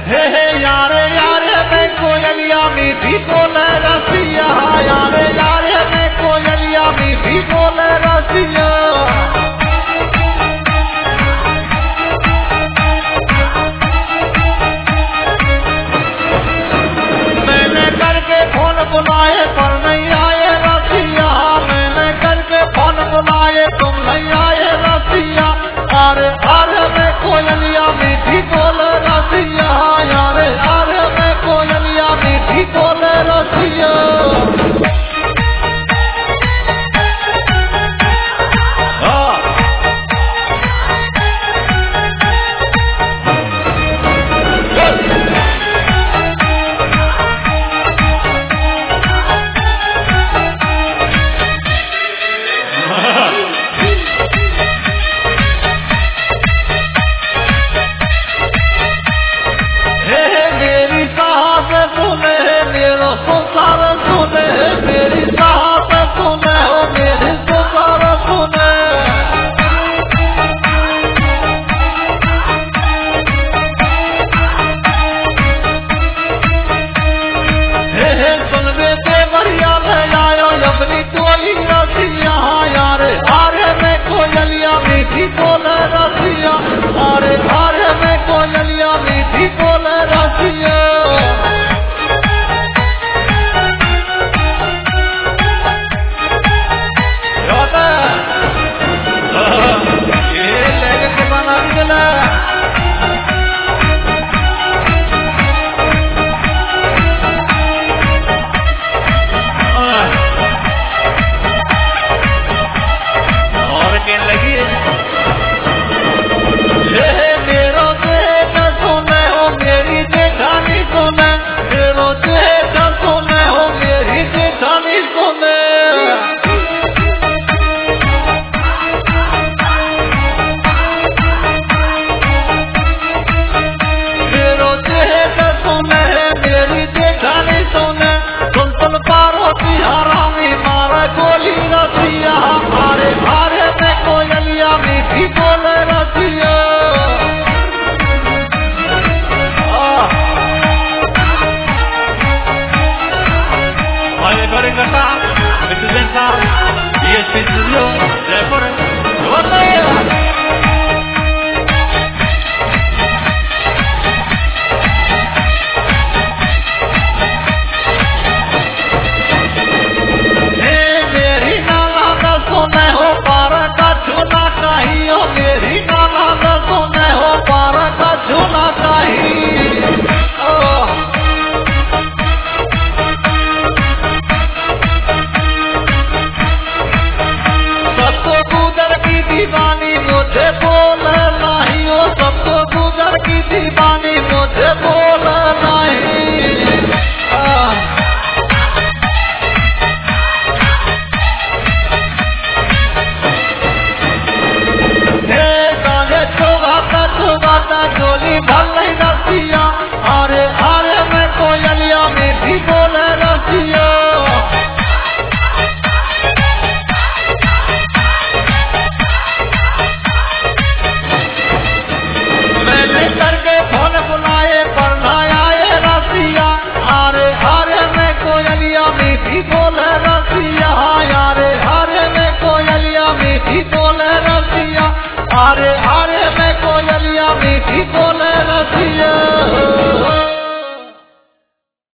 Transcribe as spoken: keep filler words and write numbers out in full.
हे हे यारे यारे में कोयलिया मीठी बोले रसिया, यारे यारे में कोयलिया मीठी बोले रसिया। मैंने करके फोन बुलाए पर नहीं आए रसिया, मैंने करके फोन बुलाए तुम नहीं आए रसिया। अरे अरे में कोयलिया मीठी बोले रसिया, यारे यारे में कोयलिया मीठी बोले रसिया। मीठी बोले रसिया, अरे अरे में कोयलिया मीठी बोले रसिया। ये लेके के बना दिला और के लगी मेरो देख सुने हो मेरी जेठानी सुने, मेरो देख सुने हो मेरी जेठानी सुने। मेरो देख सुने मेरी जेठानी सुने, सुन सुन पार्वती हरामी मारा गोली रसिया। अरे अरे में कोयलिया मीठी बोले रसिया। Kata, itu besar, dia studio, leper, dua ya. Hey, मेरी नाला का सुने हो पारा का झूला कहीं हो, मेरी नाला का सुने हो पारा का झूला कहीं। दीवानी मुझे बोले नहीं हो, सबको गुजर की दीवानी मुझे बोले